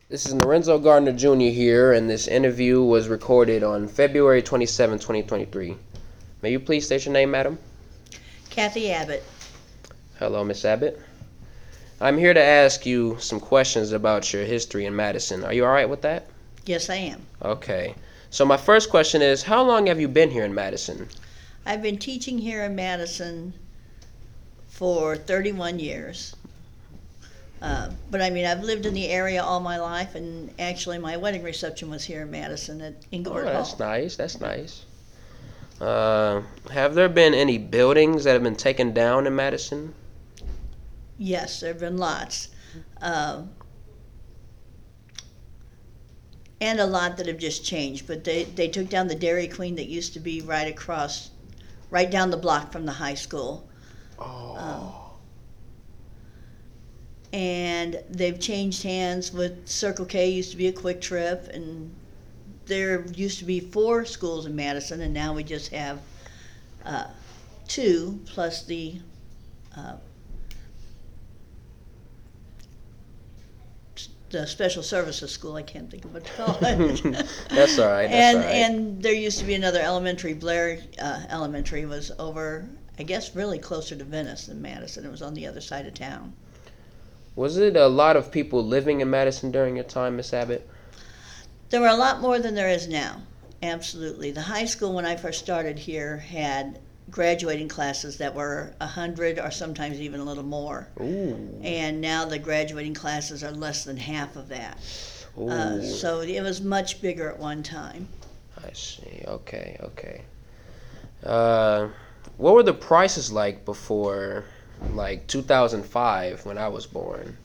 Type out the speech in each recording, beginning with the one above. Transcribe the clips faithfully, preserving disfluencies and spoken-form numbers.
This is Lorenzo Gardner Junior here, and this interview was recorded on February twenty-seventh, twenty twenty-three. May you please state your name, madam? Kathy Abbott. Hello, Miss Abbott. I'm here to ask you some questions about your history in Madison. Are you all right with that? Yes, I am. Okay. So my first question is, how long have you been here in Madison? I've been teaching here in Madison for thirty-one years. Uh, but I mean, I've lived in the area all my life, and actually, my wedding reception was here in Madison at Oh, Engelbert that's Hall. nice. That's nice. Uh, have there been any buildings that have been taken down in Madison? Yes, there have been lots. Uh, and a lot that have just changed. But they, they took down the Dairy Queen that used to be right across, right down the block from the high school. Oh. Um, and they've changed hands with Circle K. Used to be a Quick Trip, and there used to be four schools in Madison, and now we just have uh, two plus the uh, the special services school. I can't think of what to call it. That's all right. That's and all right. and there used to be another elementary. Blair uh, Elementary was over, I guess, really closer to Venice than Madison. It was on the other side of town. Was it a lot of people living in Madison during your time, Miss Abbott? There were a lot more than there is now. Absolutely. The high school, when I first started here, had graduating classes that were a hundred or sometimes even a little more. Ooh. And now the graduating classes are less than half of that. Ooh. Uh, so it was much bigger at one time. I see. Okay. Okay. Uh, what were the prices like before, like two thousand five, when I was born?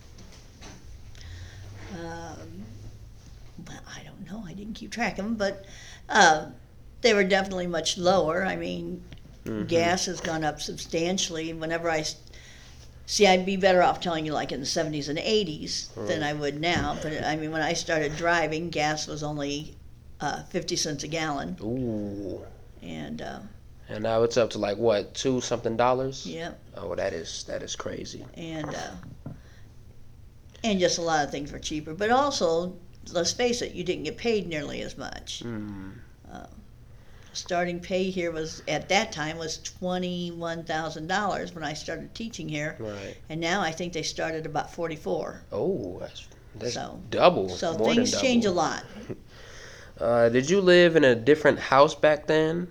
Um, well, I don't know. I didn't keep track of them, but uh, they were definitely much lower. I mean, Mm-hmm. gas has gone up substantially. Whenever I s- see, I'd be better off telling you like in the seventies and eighties than I would now. But I mean, when I started driving, gas was only uh, fifty cents a gallon, Ooh. and uh, And now it's up to like what, two something dollars? yeah, Oh, that is that is crazy. and uh, and just a lot of things were cheaper. But also, let's face it, you didn't get paid nearly as much. Mm. Uh, starting pay here was at that time was twenty-one thousand dollars when I started teaching here, Right. and now I think they started about forty-four. Oh, that's that's So- double. So more things than double. change a lot. Uh, did you live in a different house back then?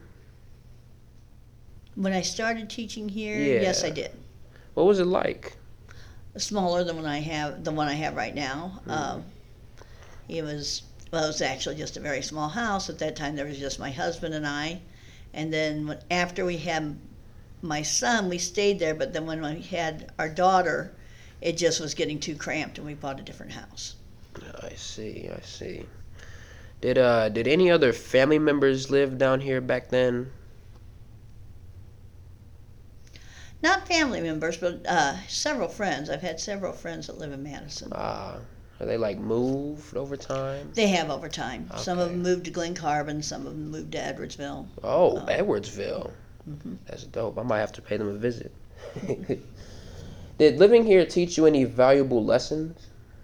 When I started teaching here, Yeah. yes, I did. What was it like? Smaller than when I have the one I have right now. Mm. Um, it was well, it was actually just a very small house at that time. There was just my husband and I, and then when, after we had my son, we stayed there. But then when we had our daughter, it just was getting too cramped, and we bought a different house. I see. I see. Did uh did any other family members live down here back then? Not family members, but uh, several friends. I've had several friends that live in Madison. Ah, are they like moved over time? They have over time. Some of Okay. them moved to Glen Carbon, some of them moved to Edwardsville. Oh, Oh. Edwardsville. Mhm. That's dope. I might have to pay them a visit. Did living here teach you any valuable lessons?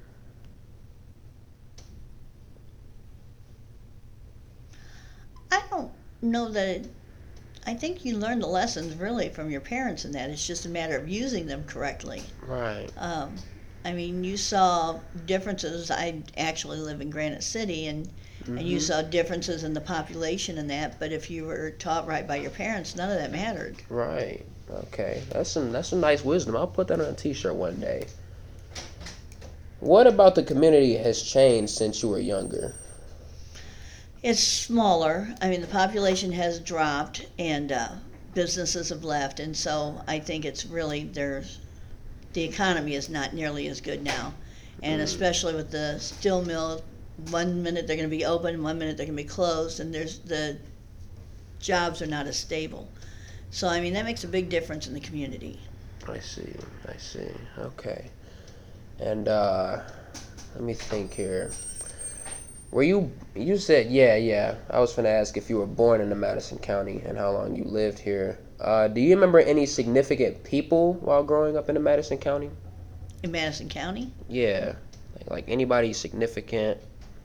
I don't know that it, I think you learn the lessons really from your parents in that. It's just a matter of using them correctly. Right. Um, I mean, you saw differences. I actually live in Granite City, and, and you Mhm. saw differences in the population and that, but if you were taught right by your parents, none of that mattered. Right. Okay. That's some that's some nice wisdom. I'll put that on a t-shirt one day. What about the community has changed since you were younger? It's smaller. I mean, the population has dropped, and uh, businesses have left, and so I think it's really there's the economy is not nearly as good now, and Mm. especially with the steel mill. One minute they're going to be open, one minute they're going to be closed, and there's the jobs are not as stable. So I mean that makes a big difference in the community. I see. I see. Okay. And uh let me think here. Were you you said yeah, yeah. I was gonna ask if you were born in the Madison County and how long you lived here. Uh do you remember any significant people while growing up in the Madison County? In Madison County, Yeah. Like, like anybody significant?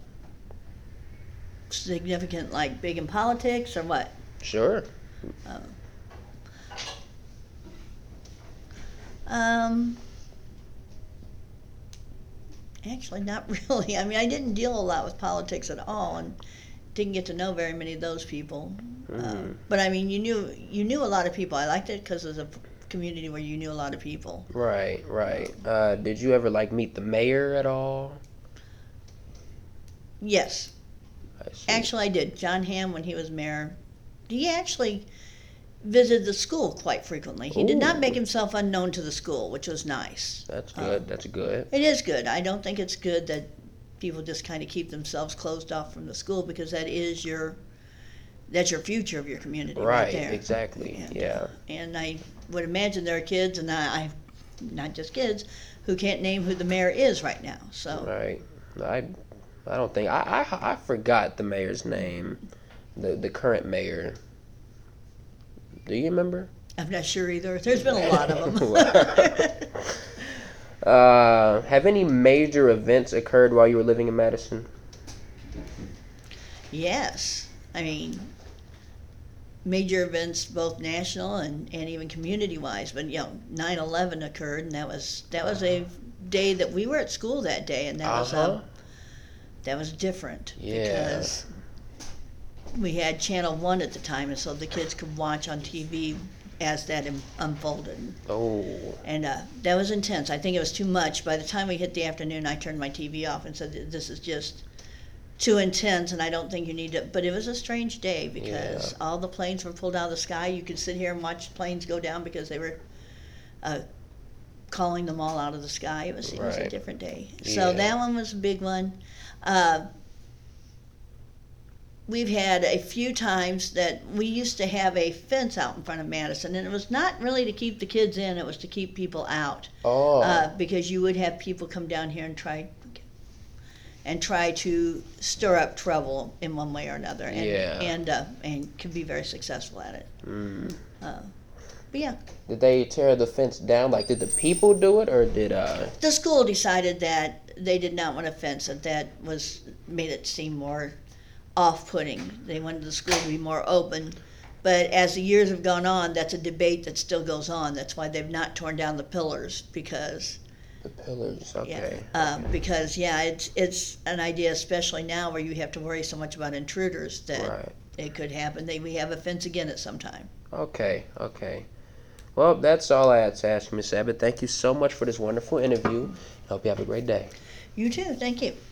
Significant, like big in politics or what? Sure. Um, actually, not really. I mean, I didn't deal a lot with politics at all, and didn't get to know very many of those people. Mm. Uh, but I mean, you knew you knew a lot of people. I liked it because it was a community where you knew a lot of people. Right, right. Uh, did you ever like meet the mayor at all? Yes, I see. actually, I did. John Hamm, when he was mayor, he actually visited the school quite frequently. He did not Ooh. make himself unknown to the school, which was nice. That's good. Uh, That's good. It is good. I don't think it's good that people just kind of keep themselves closed off from the school, because that is your that's your future of your community right, Right. there. Exactly. And, Yeah. And I would imagine there are kids, and I, I not just kids, who can't name who the mayor is right now. So Right. I, I don't think I, I, I forgot the mayor's name, the the current mayor. Do you remember? I'm not sure either. There's been a lot of them. uh, have any major events occurred while you were living in Madison? Yes. I mean, major events, both national and, and even community-wise. But, you know, nine eleven occurred, and that was that was a day that we were at school that day, and that was Uh-huh. uh, that was different. Yeah. Because we had Channel One at the time, and so the kids could watch on T V as that im- unfolded. Oh. And uh, that was intense. I think it was too much. By the time we hit the afternoon, I turned my T V off and said, "This is just too intense, and I don't think you need to." But it was a strange day because Yeah. all the planes were pulled out of the sky. You could sit here and watch planes go down because they were uh, calling them all out of the sky. It was, it was a Right. different day. So Yeah. that one was a big one. Uh, we've had a few times that we used to have a fence out in front of Madison, and it was not really to keep the kids in, it was to keep people out. Oh. Uh, because you would have people come down here and try and try to stir up trouble in one way or another, and Yeah. and uh, and can be very successful at it. Mm. Uh, but yeah, Did they tear the fence down? Like, did the people do it, or did uh? the school decided that they did not want a fence, that that was made it seem more off-putting. They wanted the school to be more open. But as the years have gone on, that's a debate that still goes on. That's why they've not torn down the pillars, because The pillars. Okay. yeah, uh, because yeah, it's it's an idea, especially now where you have to worry so much about intruders, that Right. it could happen. They we have a fence again at some time. Okay. Okay. Well, that's all I had to ask, Miss Abbott. Thank you so much for this wonderful interview. I hope you have a great day. You too. Thank you.